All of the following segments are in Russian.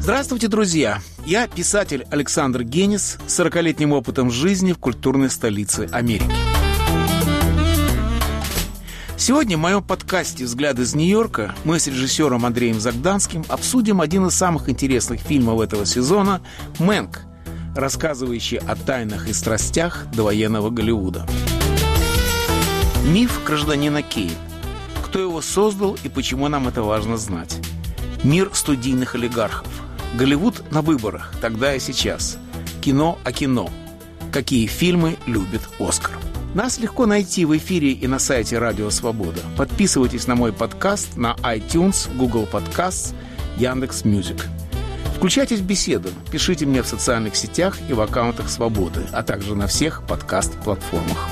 Здравствуйте, друзья! Я писатель Александр Генис с 40-летним опытом жизни в культурной столице Америки. Сегодня в моем подкасте «Взгляд из Нью-Йорка» мы с режиссером Андреем Загданским обсудим один из самых интересных фильмов этого сезона «Мэнк», рассказывающий о тайнах и страстях довоенного Голливуда. Миф гражданина Кейн. Кто его создал и почему нам это важно знать? Мир студийных олигархов. Голливуд на выборах, тогда и сейчас. Кино о кино. Какие фильмы любит Оскар? Нас легко найти в эфире и на сайте Радио Свобода. Подписывайтесь на мой подкаст на iTunes, Google Podcasts, Яндекс.Мьюзик. Включайтесь в беседу, пишите мне в социальных сетях и в аккаунтах Свободы, а также на всех подкаст-платформах.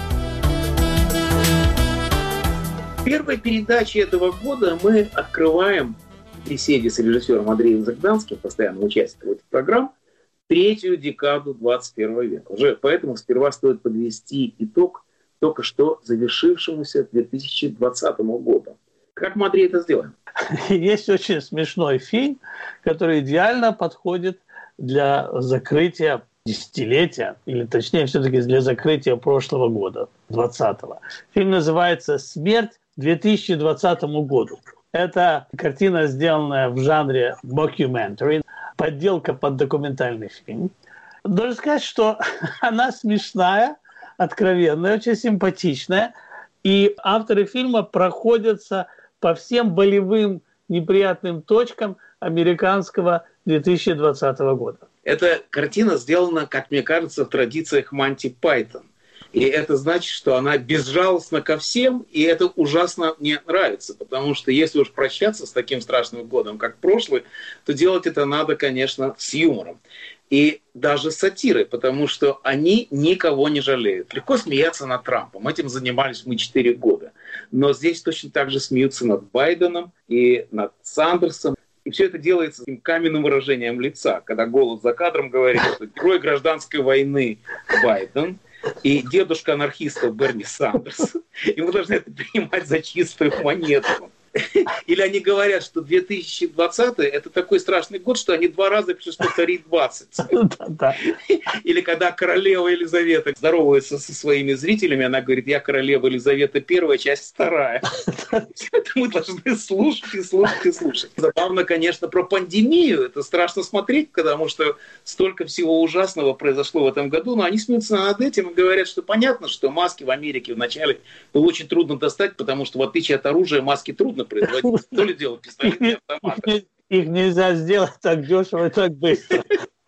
В первой передаче этого года мы открываем в беседе с режиссером Андреем Загданским, постоянным участником этих программ, третью декаду 21 века. Уже поэтому сперва стоит подвести итог только что завершившемуся 2020 году. Как мы, Андрей, это сделаем? Есть очень смешной фильм, который идеально подходит для закрытия десятилетия, или точнее все-таки для закрытия прошлого года, 2020. Фильм называется «Смерть 2020 году». Это картина, сделанная в жанре mockumentary, подделка под документальный фильм. Должен сказать, что она смешная, откровенная, очень симпатичная. И авторы фильма проходятся по всем болевым, неприятным точкам американского 2020 года. Эта картина сделана, как мне кажется, в традициях Монти Пайтон. И это значит, что она безжалостна ко всем, и это ужасно мне нравится. Потому что если уж прощаться с таким страшным годом, как прошлый, то делать это надо, конечно, с юмором. И даже с сатирой, потому что они никого не жалеют. Легко смеяться над Трампом. Этим занимались мы 4 года. Но здесь точно так же смеются над Байденом и над Сандерсом. И все это делается с каменным выражением лица, когда голос за кадром говорит, что герой гражданской войны Байден и дедушка анархистов Берни Сандерс. И мы должны это принимать за чистую монету. Или они говорят, что 2020 это такой страшный год, что они 2 раза пришлось повторить 20. Или когда королева Елизавета здоровается со своими зрителями, она говорит, я королева Елизавета I, часть 2. Это мы должны слушать и слушать и слушать. Забавно, конечно, про пандемию. Это страшно смотреть, потому что столько всего ужасного произошло в этом году, но они смеются над этим и говорят, что понятно, что маски в Америке вначале было очень трудно достать, потому что в отличие от оружия маски трудно производить. То ли дело пистолетные автоматы. Их нельзя сделать так дешево и так быстро.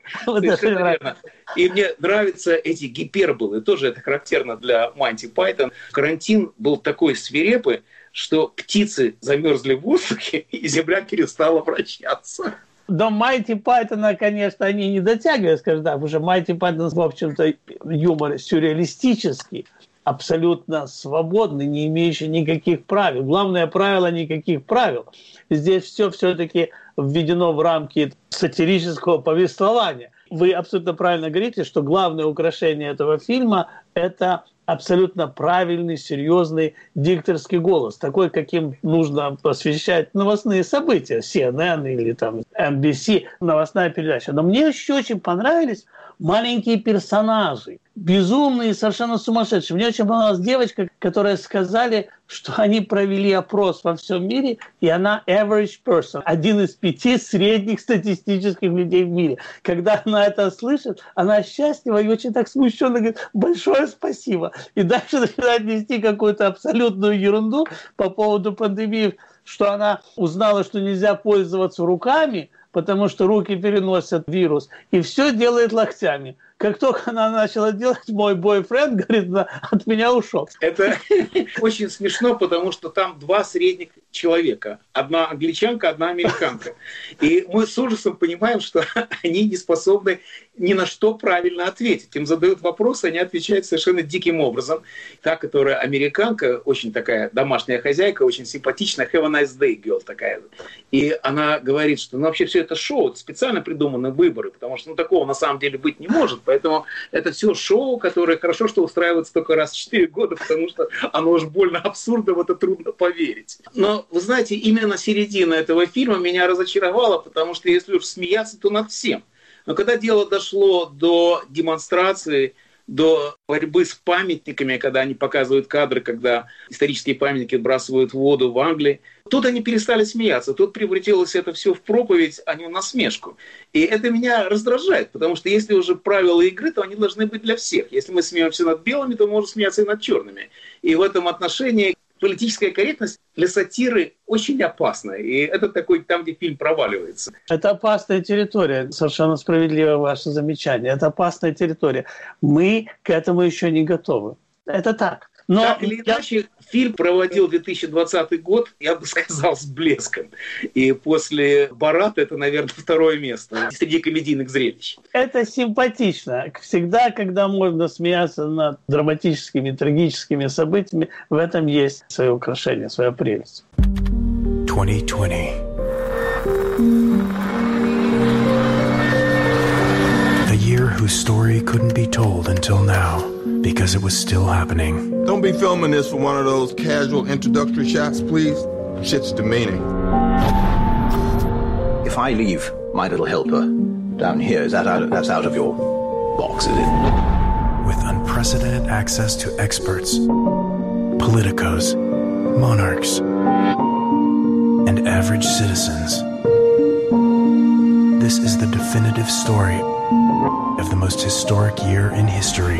И мне нравятся эти гиперболы. Тоже это характерно для Монти Пайтон. Карантин был такой свирепый, что птицы замерзли в воздухе, и земля перестала вращаться. До Монти Пайтона, конечно, они не дотягивают, скажем так, потому что Монти Пайтон, в общем-то, юмор сюрреалистический, абсолютно свободный, не имеющий никаких правил. Главное правило – никаких правил. Здесь все все-таки введено в рамки сатирического повествования. Вы абсолютно правильно говорите, что главное украшение этого фильма – это абсолютно правильный, серьезный дикторский голос, такой, каким нужно освещать новостные события, CNN или там NBC, новостная передача. Но мне еще очень понравились маленькие персонажи, безумные, совершенно сумасшедшие. Мне очень понравилась девочка, которая сказали, что они провели опрос во всем мире, и она average person, 1 из 5 средних статистических людей в мире. Когда она это слышит, она счастлива и очень так смущенно говорит, большое спасибо. И дальше начинает нести какую-то абсолютную ерунду по поводу пандемии, что она узнала, что нельзя пользоваться руками, потому что руки переносят вирус, и все делает локтями. Как только она начала делать, мой бойфренд, говорит, от меня ушел. Это очень смешно, потому что там 2 средних человека. Одна англичанка, одна американка. И мы с ужасом понимаем, что они не способны ни на что правильно ответить. Им задают вопросы, они отвечают совершенно диким образом. Та, которая американка, очень такая домашняя хозяйка, очень симпатичная, have a nice day girl такая. И она говорит, что вообще все это шоу, это специально придуманные выборы, потому что такого на самом деле быть не может. Поэтому это все шоу, которое хорошо, что устраивается только раз в 4 года, потому что оно уж больно абсурдно, в это трудно поверить. Но, вы знаете, именно середина этого фильма меня разочаровала, потому что если уж смеяться, то над всем. Но когда дело дошло до демонстрации, до борьбы с памятниками, когда они показывают кадры, когда исторические памятники отбрасывают в воду в Англии, тут они перестали смеяться, тут превратилось это все в проповедь, а не в насмешку. И это меня раздражает, потому что если уже правила игры, то они должны быть для всех. Если мы смеемся над белыми, то можно смеяться и над черными. И в этом отношении политическая корректность для сатиры очень опасна. И это такой там, где фильм проваливается. Это опасная территория. Совершенно справедливо ваше замечание. Это опасная территория. Мы к этому еще не готовы. Это так. Но так или иначе, фильм проводил 2020 год, я бы сказал, с блеском. И после «Бората» это, наверное, второе место среди комедийных зрелищ. Это симпатично. Всегда, когда можно смеяться над драматическими, трагическими событиями, в этом есть свое украшение, своя прелесть. 2020. A year whose story couldn't be told until now. Because it was still happening. Don't be filming this for one of those casual introductory shots, please. Shit's demeaning. If I leave my little helper down here, that's out of your box, is it? With unprecedented access to experts, politicos, monarchs, and average citizens, this is the definitive story of the most historic year in history.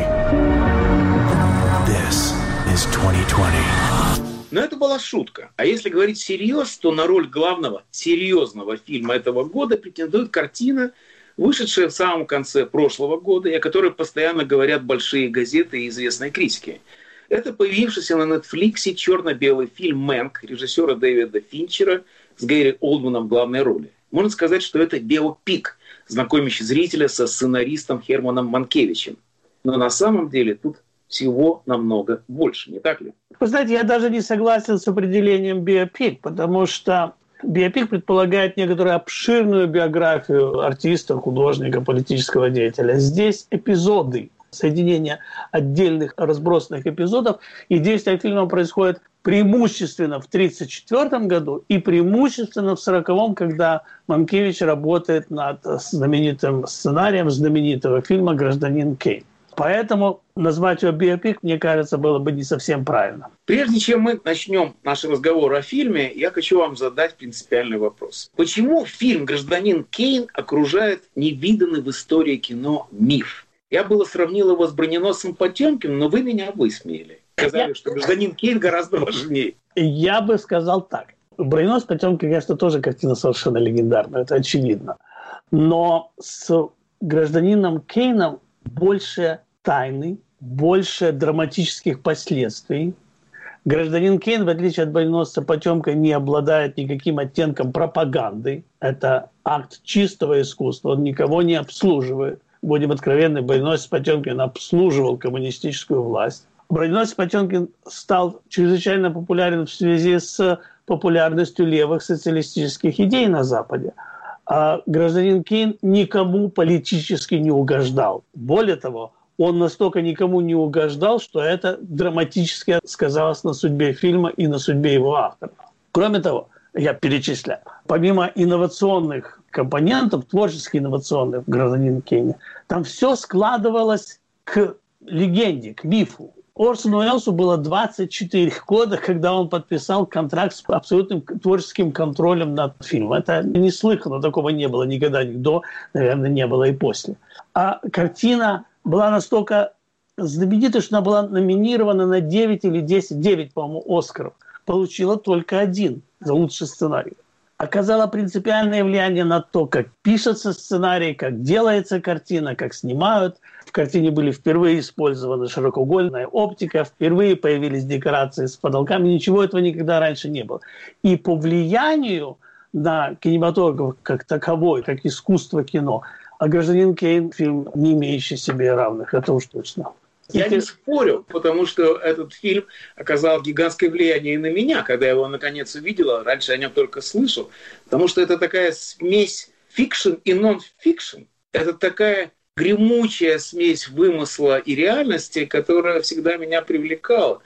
This is 2020. Но это была шутка. А если говорить всерьез, то на роль главного серьезного фильма этого года претендует картина, вышедшая в самом конце прошлого года, и о которой постоянно говорят большие газеты и известные критики. Это появившийся на Netflix черно-белый фильм «Мэнк» режиссера Дэвида Финчера с Гэри Олдманом в главной роли. Можно сказать, что это биопик, знакомящий зрителя со сценаристом Херманом Манкевичем. Но на самом деле тут всего намного больше, не так ли? Вы знаете, я даже не согласен с определением биопик, потому что биопик предполагает некоторую обширную биографию артиста, художника, политического деятеля. Здесь эпизоды, соединение отдельных разбросанных эпизодов, и действие фильма происходит преимущественно в 1934 году и преимущественно в 1940-м, когда Манкевич работает над знаменитым сценарием знаменитого фильма «Гражданин Кейн». Поэтому назвать его биопик, мне кажется, было бы не совсем правильно. Прежде чем мы начнем наш разговор о фильме, я хочу вам задать принципиальный вопрос. Почему фильм «Гражданин Кейн» окружает невиданный в истории кино миф? Я было сравнил его с «Броненосцем Потемкиным», но вы меня высмеяли. Сказали, что «Гражданин Кейн» гораздо важнее. Я бы сказал так. «Броненосец Потемкин», конечно, тоже картина совершенно легендарная, это очевидно. Но с «Гражданином Кейном» больше тайны, больше драматических последствий. «Гражданин Кейн», в отличие от «Броненосца Потемкина», не обладает никаким оттенком пропаганды. Это акт чистого искусства, он никого не обслуживает. Будем откровенны, «Броненосец Потемкин» обслуживал коммунистическую власть. «Броненосец Потемкин» стал чрезвычайно популярен в связи с популярностью левых социалистических идей на Западе. А «Гражданин Кейн» никому политически не угождал. Более того, он настолько никому не угождал, что это драматически сказалось на судьбе фильма и на судьбе его автора. Кроме того, я перечисляю, помимо инновационных компонентов, творчески инновационных в «Гражданине Кейне», там все складывалось к легенде, к мифу. Орсону Уэллсу было 24 года, когда он подписал контракт с абсолютным творческим контролем над фильмом. Это неслыханно, такого не было никогда, ни до, наверное, не было и после. А картина была настолько знаменитой, что она была номинирована на 9 или 10, 9, по-моему, «Оскаров». Получила только 1 за лучший сценарий. Оказала принципиальное влияние на то, как пишется сценарий, как делается картина, как снимают. В картине были впервые использованы широкоугольная оптика, впервые появились декорации с потолками. Ничего этого никогда раньше не было. И по влиянию на кинематограф как таковой, как искусство кино, а «Гражданин Кейн» — фильм, не имеющий себе равных, это уж точно. Я не спорю, потому что этот фильм оказал гигантское влияние и на меня, когда я его наконец увидела. Раньше о нем только слышал. Потому что это такая смесь фикшн и нон-фикшн. Это такая гремучая смесь вымысла и реальности, которая всегда меня привлекала.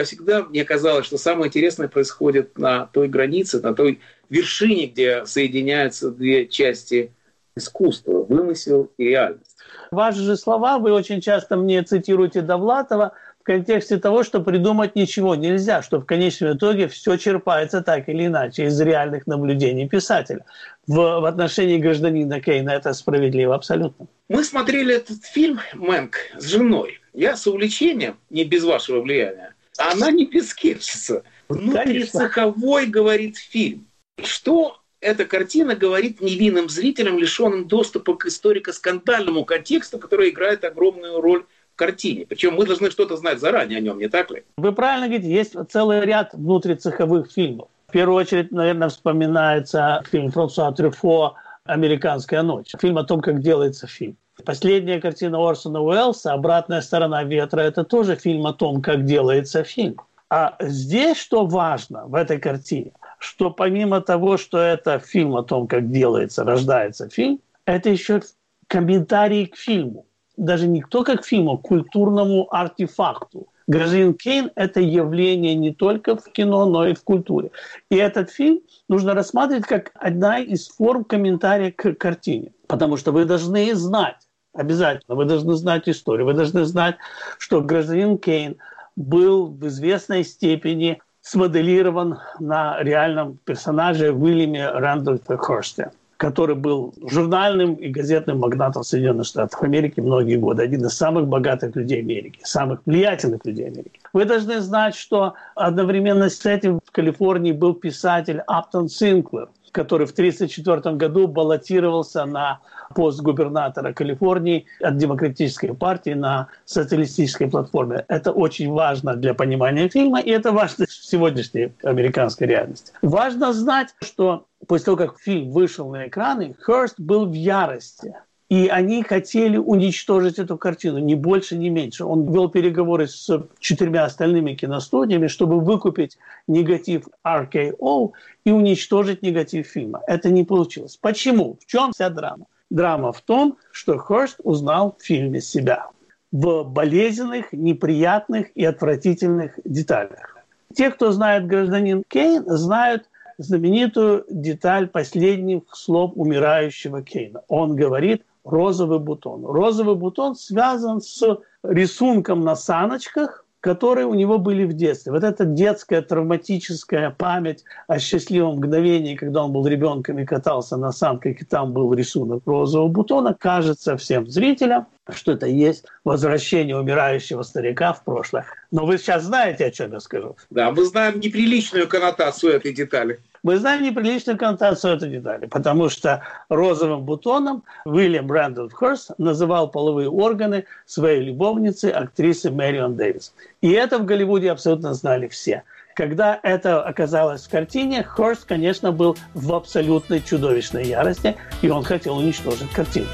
Мне казалось, что самое интересное происходит на той границе, на той вершине, где соединяются две части искусства – вымысел и реальность. Ваши же слова вы очень часто мне цитируете Довлатова в контексте того, что придумать ничего нельзя, что в конечном итоге все черпается так или иначе из реальных наблюдений писателя. В отношении гражданина Кейна это справедливо абсолютно. Мы смотрели этот фильм «Мэнк» с женой. Я с увлечением, не без вашего влияния, а она не без скепсиса. Внутрицеховой, говорит фильм. Что эта картина говорит невинным зрителям, лишенным доступа к историко-скандальному контексту, который играет огромную роль в картине. Причем мы должны что-то знать заранее о нем, не так ли? Вы правильно говорите, есть целый ряд внутрицеховых фильмов. В первую очередь, наверное, вспоминается фильм Франсуа Трюффо «Американская ночь». Фильм о том, как делается фильм. Последняя картина Орсона Уэллса «Обратная сторона ветра» – это тоже фильм о том, как делается фильм. А здесь что важно в этой картине? Что помимо того, что это фильм о том, как делается, рождается фильм, это еще комментарий к фильму. Даже не только к фильму, а к культурному артефакту. «Гражданин Кейн» – это явление не только в кино, но и в культуре. И этот фильм нужно рассматривать как одна из форм комментария к картине. Потому что вы должны знать, обязательно, вы должны знать историю, вы должны знать, что «Гражданин Кейн» был в известной степени смоделирован на реальном персонаже Уильяме Рэндольфе Хёрсте, который был журнальным и газетным магнатом Соединенных Штатов Америки многие годы, один из самых богатых людей Америки, самых влиятельных людей Америки. Вы должны знать, что одновременно с этим в Калифорнии был писатель Аптон Синклер, который в 1934 году баллотировался на пост губернатора Калифорнии от Демократической партии на социалистической платформе. Это очень важно для понимания фильма, и это важно в сегодняшней американской реальности. Важно знать, что после того, как фильм вышел на экраны, Хёрст был в ярости. И они хотели уничтожить эту картину, ни больше, ни меньше. Он вел переговоры с 4 остальными киностудиями, чтобы выкупить негатив RKO и уничтожить негатив фильма. Это не получилось. Почему? В чем вся драма? Драма в том, что Хёрст узнал в фильме себя в болезненных, неприятных и отвратительных деталях. Те, кто знает «Гражданин Кейн», знают знаменитую деталь последних слов умирающего Кейна. Он говорит «розовый бутон». Розовый бутон связан с рисунком на саночках, которые у него были в детстве. Вот эта детская травматическая память о счастливом мгновении, когда он был ребенком и катался на санках, и там был рисунок розового бутона, кажется всем зрителям, что это есть возвращение умирающего старика в прошлое. Но вы сейчас знаете, о чем я скажу? Да, мы знаем неприличную коннотацию этой детали. Мы знаем неприличную коннотацию этой детали, потому что розовым бутоном Уильям Рэндольф Хёрст называл половые органы своей любовницы, актрисы Мэрион Дэвис. И это в Голливуде абсолютно знали все. Когда это оказалось в картине, Хёрст, конечно, был в абсолютной чудовищной ярости, и он хотел уничтожить картину.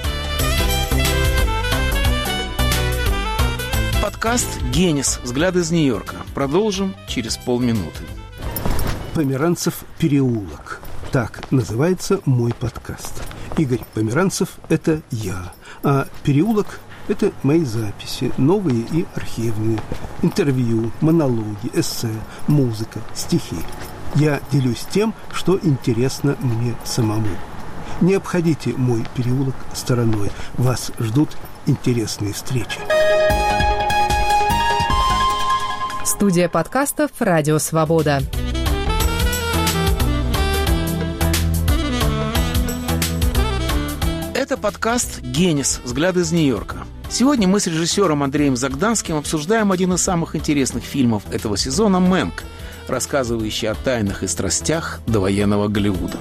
Подкаст «Генис. Взгляд из Нью-Йорка». Продолжим через полминуты. «Померанцев переулок». Так называется мой подкаст. Игорь Померанцев – это я, а «Переулок» – это мои записи, новые и архивные, интервью, монологи, эссе, музыка, стихи. Я делюсь тем, что интересно мне самому. Не обходите мой переулок стороной. Вас ждут интересные встречи. Студия подкастов «Радио Свобода». Это подкаст «Генис. Взгляд из Нью-Йорка». Сегодня мы с режиссером Андреем Загданским обсуждаем один из самых интересных фильмов этого сезона «Мэнк», рассказывающий о тайнах и страстях довоенного Голливуда.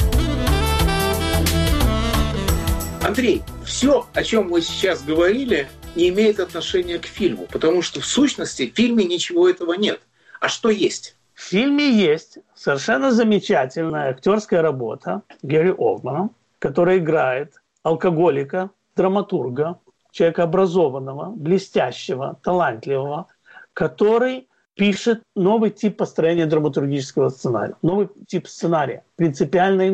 Андрей, все, о чем мы сейчас говорили, не имеет отношения к фильму, потому что в сущности в фильме ничего этого нет. А что есть? В фильме есть совершенно замечательная актерская работа Гэри Олдмана, который играет алкоголика, драматурга, человека образованного, блестящего, талантливого, который пишет новый тип построения драматургического сценария, новый тип сценария, принципиально иной.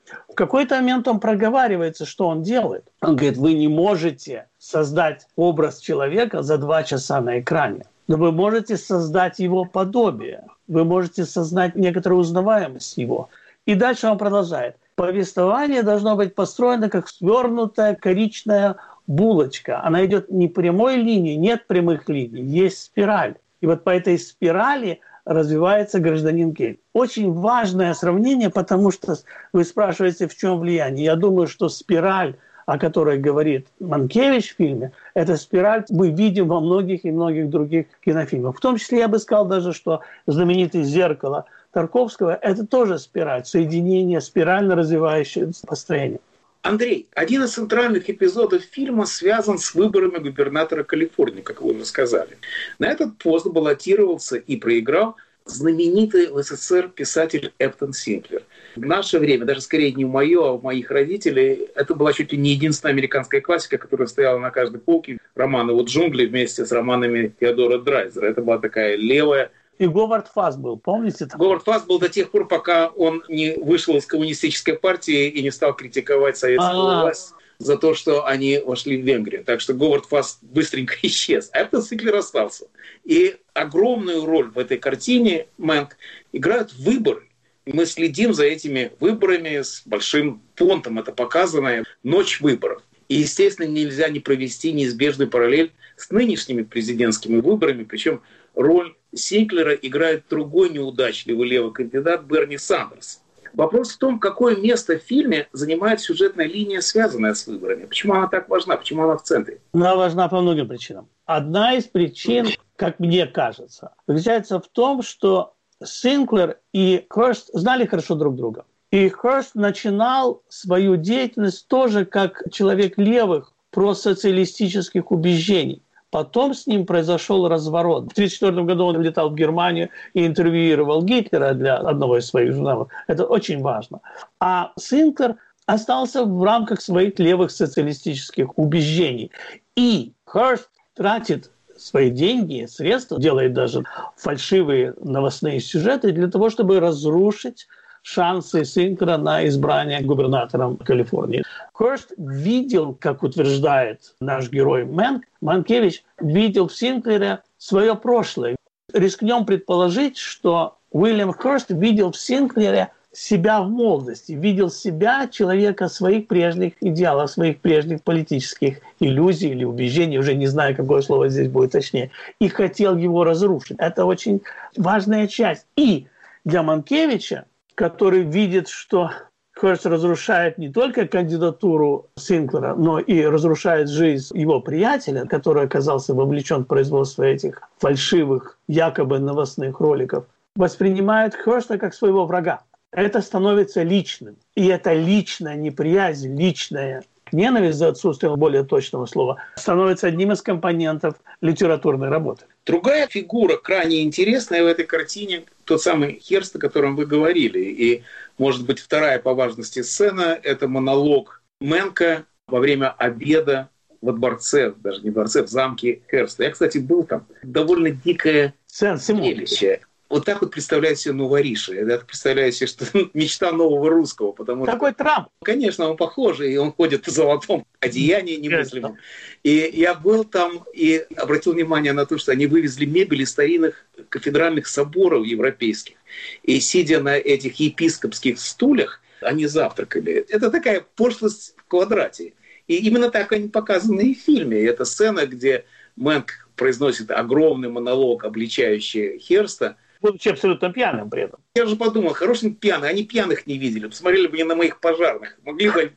В какой-то момент он проговаривается, что он делает. Он говорит, вы не можете создать образ человека за 2 часа на экране. Но вы можете создать его подобие. Вы можете создать некоторую узнаваемость его. И дальше он продолжает. Повествование должно быть построено как свернутая коричная булочка. Она идет не прямой линией, нет прямых линий, есть спираль. И вот по этой спирали развивается гражданин Кейн. Очень важное сравнение, потому что вы спрашиваете, в чем влияние. Я думаю, что спираль, о которой говорит Манкевич в фильме, эта спираль мы видим во многих и многих других кинофильмах. В том числе я бы сказал даже, что знаменитое «Зеркало» Тарковского – это тоже спираль, соединение, спирально развивающееся построение. Андрей, один из центральных эпизодов фильма связан с выборами губернатора Калифорнии, как вы уже сказали. На этот пост баллотировался и проиграл знаменитый в СССР писатель Эптон Синклер. В наше время, даже скорее не мое, а у моих родителей, это была чуть ли не единственная американская классика, которая стояла на каждой полке. Романы «Вот джунгли» вместе с романами Теодора Драйзера. Это была такая левая. И Говард Фасс был, помните? Говард Фасс был до тех пор, пока он не вышел из коммунистической партии и не стал критиковать советскую власть за то, что они вошли в Венгрию. Так что Говард Фасс быстренько исчез. А Эптон Синклер остался. И огромную роль в этой картине «Мэнк» играют выборы. Мы следим за этими выборами с большим понтом. Это показано ночь выборов. И, естественно, нельзя не провести неизбежную параллель с нынешними президентскими выборами. Причем роль Синклера играет другой неудачливый левый кандидат Берни Сандерс. Вопрос в том, какое место в фильме занимает сюжетная линия, связанная с выборами. Почему она так важна? Почему она в центре? Она важна по многим причинам. Одна из причин, как мне кажется, заключается в том, что Синклер и Хёрст знали хорошо друг друга. И Хёрст начинал свою деятельность тоже как человек левых, просоциалистических убеждений. Потом с ним произошел разворот. В 1934 году он летал в Германию и интервьюировал Гитлера для одного из своих журналов. Это очень важно. А Синклер остался в рамках своих левых социалистических убеждений. И Хёрст тратит свои деньги, средства, делает даже фальшивые новостные сюжеты для того, чтобы разрушить шансы Синклера на избрание губернатором Калифорнии. Хёрст видел, как утверждает наш герой Мэнк, Манкевич видел в Синклере свое прошлое. Рискнем предположить, что Уильям Хёрст видел в Синклере себя в молодости, видел себя, человека своих прежних идеалов, своих прежних политических иллюзий или убеждений, уже не знаю, какое слово здесь будет точнее, и хотел его разрушить. Это очень важная часть. И для Манкевича, который видит, что Хёрст разрушает не только кандидатуру Синклера, но и разрушает жизнь его приятеля, который оказался вовлечен в производство этих фальшивых, якобы новостных роликов, воспринимает Хёрста как своего врага. Это становится личным. И эта личная неприязнь, личная ненависть, за отсутствием более точного слова, становится одним из компонентов литературной работы. Другая фигура, крайне интересная в этой картине, тот самый Хёрст, о котором вы говорили. И, может быть, вторая по важности сцена – это монолог Мэнка во время обеда во дворце, даже не дворце, в замке Хёрста. Я, кстати, был там. Довольно дикое зрелище. Вот так вот представляю себе новориши. Я так представляю себе, что мечта нового русского. Потому Какой что, Трамп? Конечно, он похожий, и он ходит в золотом одеянии немыслимом. И я был там и обратил внимание на то, что они вывезли мебель из старинных кафедральных соборов европейских. И сидя на этих епископских стульях, они завтракали. Это такая пошлость в квадрате. И именно так они показаны и в фильме. И это сцена, где Мэнк произносит огромный монолог, обличающий Хёрста, будучи абсолютно пьяным при этом. Я же подумал, хороший пьяный, они пьяных не видели, посмотрели бы не на моих пожарных, могли бы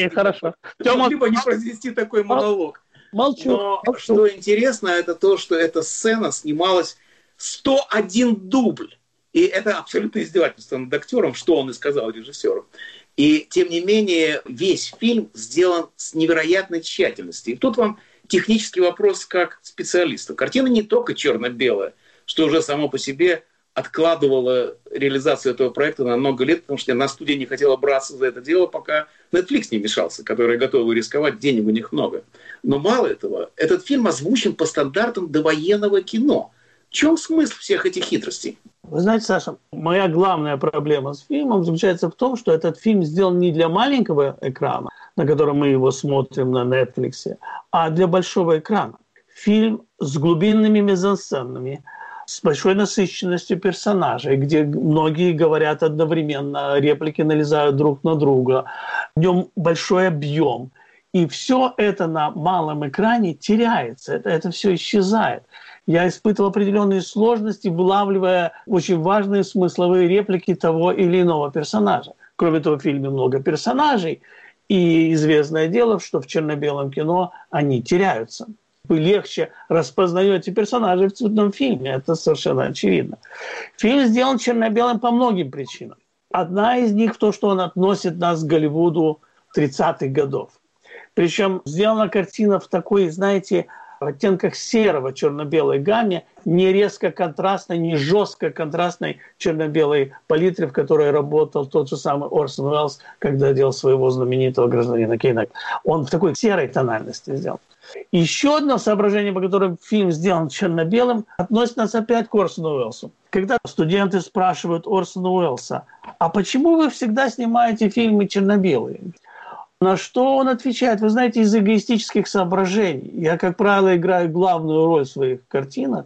они произвести такой монолог. Молчу. Но что интересно, это то, что эта сцена снималась 101 дубль. И это абсолютно издевательство над актером, что он и сказал режиссеру. И тем не менее, весь фильм сделан с невероятной тщательностью. И тут вам технический вопрос как специалиста. Картина не только черно-белая, что уже само по себе откладывала реализацию этого проекта на много лет, потому что она студия не хотела браться за это дело, пока Netflix не вмешался, которые готовы рисковать, денег у них много. Но мало этого, этот фильм озвучен по стандартам довоенного кино. В чем смысл всех этих хитростей? Вы знаете, Саша, моя главная проблема с фильмом заключается в том, что этот фильм сделан не для маленького экрана, на котором мы его смотрим на Netflix, а для большого экрана. Фильм с глубинными мизансценами, с большой насыщенностью персонажей, где многие говорят одновременно, реплики налезают друг на друга, в нем большой объем. И все это на малом экране теряется, это все исчезает. Я испытывал определенные сложности, вылавливая очень важные смысловые реплики того или иного персонажа. Кроме того, в фильме много персонажей, и известное дело, что в черно-белом кино они теряются. Вы легче распознаете персонажей в цветном фильме, это совершенно очевидно. Фильм сделан черно-белым по многим причинам. Одна из них в том, что он относит нас к Голливуду 30-х годов. Причем сделана картина в такой, знаете, в оттенках серого черно-белой гамме, не резко контрастной, не жестко контрастной черно-белой палитре, в которой работал тот же самый Орсон Уэллс, когда делал своего знаменитого «Гражданина Кейна». Он в такой серой тональности сделан. Еще одно соображение, по которому фильм сделан черно-белым, относит нас опять к Орсону Уэллсу. Когда студенты спрашивают Орсона Уэллса, а почему вы всегда снимаете фильмы черно-белые? На что он отвечает, вы знаете, из эгоистических соображений. Я, как правило, играю главную роль в своих картинах,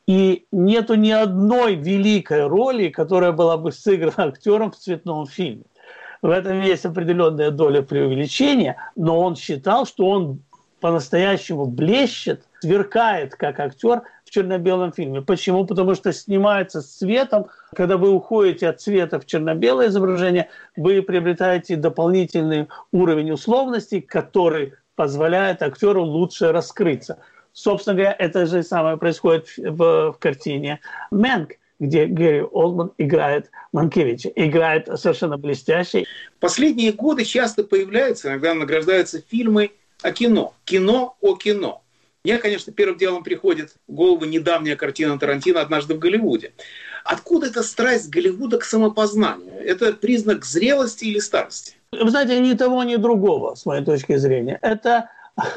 и нету ни одной великой роли, которая была бы сыграна актером в цветном фильме. В этом есть определенная доля преувеличения, но он считал, что он по-настоящему блещет, сверкает как актер в черно-белом фильме. Почему? Потому что снимается с цветом. Когда вы уходите от цвета в черно-белое изображение, вы приобретаете дополнительный уровень условностей, который позволяет актеру лучше раскрыться. Собственно говоря, это же самое происходит в картине «Мэнк», где Гэри Олдман играет Манкевича. Играет совершенно блестяще. Последние годы часто появляются, иногда награждаются фильмы о кино. Кино о кино. Мне, конечно, первым делом приходит в голову недавняя картина Тарантино «Однажды в Голливуде». Откуда эта страсть Голливуда к самопознанию? Это признак зрелости или старости? Вы знаете, ни того, ни другого, с моей точки зрения. Это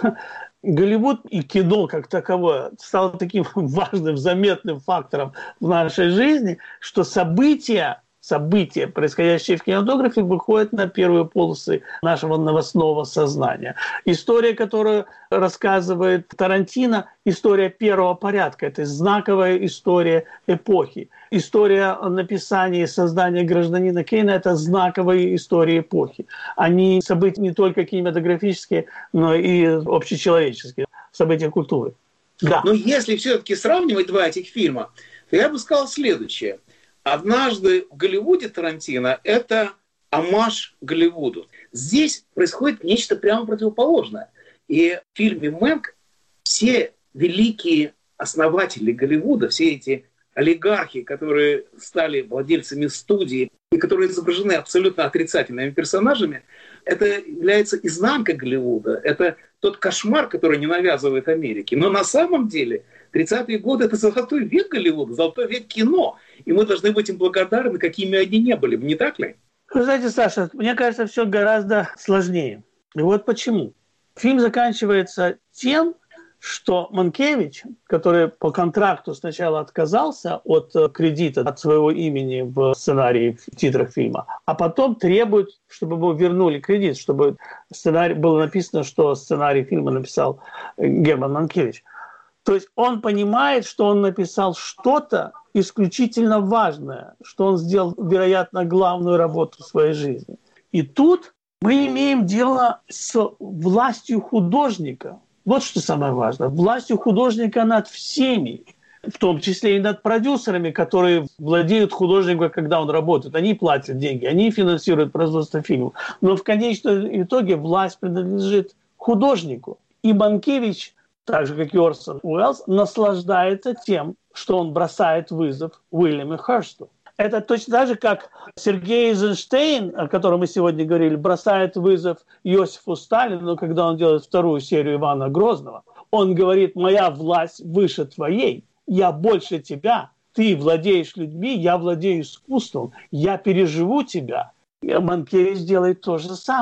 Голливуд и кино как таковое стало таким важным, заметным фактором в нашей жизни, что события, происходящие в кинематографе, выходят на первые полосы нашего новостного сознания. История, которую рассказывает Тарантино, история первого порядка. Это знаковая история эпохи. История написания и создания «Гражданина Кейна» – это знаковые истории эпохи. Они события не только кинематографические, но и общечеловеческие, события культуры. Да. Но если все-таки сравнивать два этих фильма, то я бы сказал следующее. «Однажды в Голливуде» Тарантино – это оммаж Голливуду. Здесь происходит нечто прямо противоположное. И в фильме «Мэнк» все великие основатели Голливуда, все эти олигархи, которые стали владельцами студии и которые изображены абсолютно отрицательными персонажами, это является изнанка Голливуда. Это тот кошмар, который не навязывает Америке. Но на самом деле 30-е годы – это золотой век Голливуда, золотой век кино. И мы должны быть им благодарны, какими они не были. Не так ли? Вы знаете, Саша, мне кажется, все гораздо сложнее. И вот почему. Фильм заканчивается тем, что Манкевич, который по контракту сначала отказался от кредита, от своего имени в сценарии, в титрах фильма, а потом требует, чтобы ему вернули кредит, чтобы сценарий, было написано, что сценарий фильма написал Герман Манкевич. То есть он понимает, что он написал что-то исключительно важное, что он сделал, вероятно, главную работу в своей жизни. И тут мы имеем дело с властью художника. Вот что самое важное. Властью художника над всеми, в том числе и над продюсерами, которые владеют художником, когда он работает. Они платят деньги, они финансируют производство фильмов. Но в конечном итоге власть принадлежит художнику. И Манкевич, так же, как и Орсон Уэллс, наслаждается тем, что он бросает вызов Уильяму Хёрсту. Это точно так же, как Сергей Эйзенштейн, о котором мы сегодня говорили, бросает вызов Иосифу Сталину, когда он делает вторую серию Ивана Грозного. Он говорит: «Моя власть выше твоей, я больше тебя, ты владеешь людьми, я владею искусством, я переживу тебя». И Манкевич делает то же самое.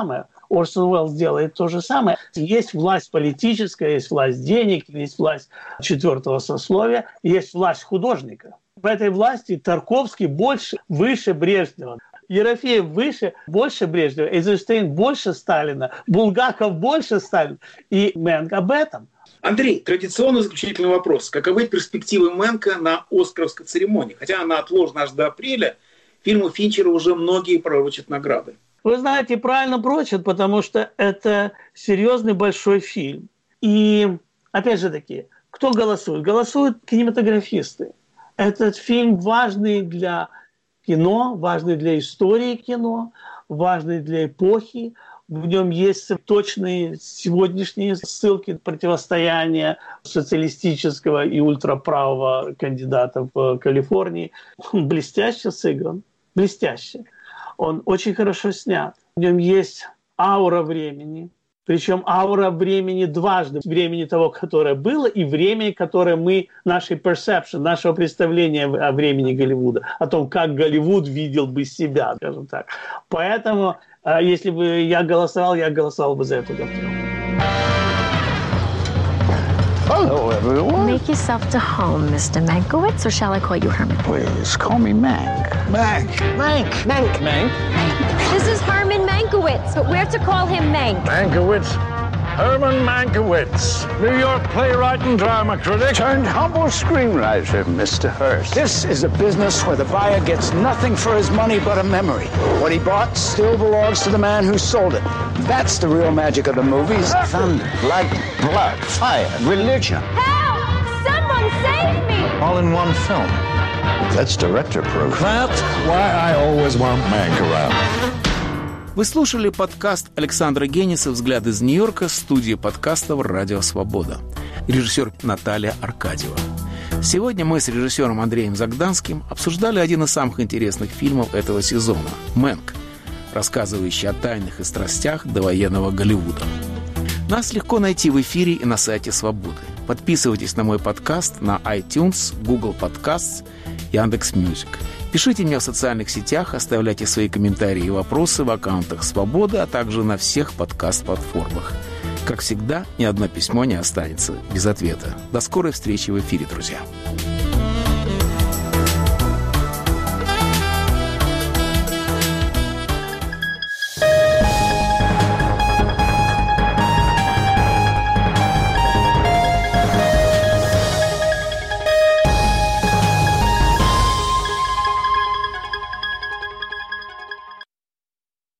Орсон Уэллс делает то же самое. Есть власть политическая, есть власть денег, есть власть четвертого сословия, есть власть художника. В этой власти Тарковский выше Брежнева. Ерофеев больше Брежнева, Эйзенштейн больше Сталина, Булгаков больше Сталина. И Мэнк об этом. Андрей, традиционный заключительный вопрос. Каковы перспективы Мэнка на Оскаровской церемонии? Хотя она отложена аж до апреля, фильму Финчера уже многие пророчат награды. Вы знаете, правильно прочат, потому что это серьезный большой фильм. И, опять же таки, кто голосует? Голосуют кинематографисты. Этот фильм важный для кино, важный для истории кино, важный для эпохи. В нем есть точные сегодняшние ссылки противостояния социалистического и ультраправого кандидата в Калифорнии. Он блестяще сыгран, блестяще. Он очень хорошо снят. В нем есть аура времени. Причем аура времени дважды. Времени того, которое было, и времени, которое нашей perception, нашего представления о времени Голливуда, о том, как Голливуд видел бы себя, скажем так. Поэтому, если бы я голосовал бы за эту картину. Hello, everyone. Make yourself to home, Mr. Mankiewicz, or shall I call you Herman? Please, call me Mank. Mank. This is Herman Mankiewicz, but we're to call him Mank. Mankiewicz. Herman Mankiewicz, New York playwright and drama critic. Turned humble screenwriter, Mr. Hearst. This is a business where the buyer gets nothing for his money but a memory. What he bought still belongs to the man who sold it. That's the real magic of the movies. Thunder, lightning, blood, fire, religion. Help! Someone save me! All in one film. That's director proof. That's why I always want Mank around. Вы слушали подкаст Александра Гениса «Взгляд из Нью-Йорка» студии подкастов «Радио Свобода». Режиссер Наталья Аркадьева. Сегодня мы с режиссером Андреем Загданским обсуждали один из самых интересных фильмов этого сезона «Мэнк», рассказывающий о тайнах и страстях довоенного Голливуда. Нас легко найти в эфире и на сайте Свободы. Подписывайтесь на мой подкаст на iTunes, Google Podcasts, Яндекс.Мьюзик. Пишите мне в социальных сетях, оставляйте свои комментарии и вопросы в аккаунтах Свободы, а также на всех подкаст-платформах. Как всегда, ни одно письмо не останется без ответа. До скорой встречи в эфире, друзья.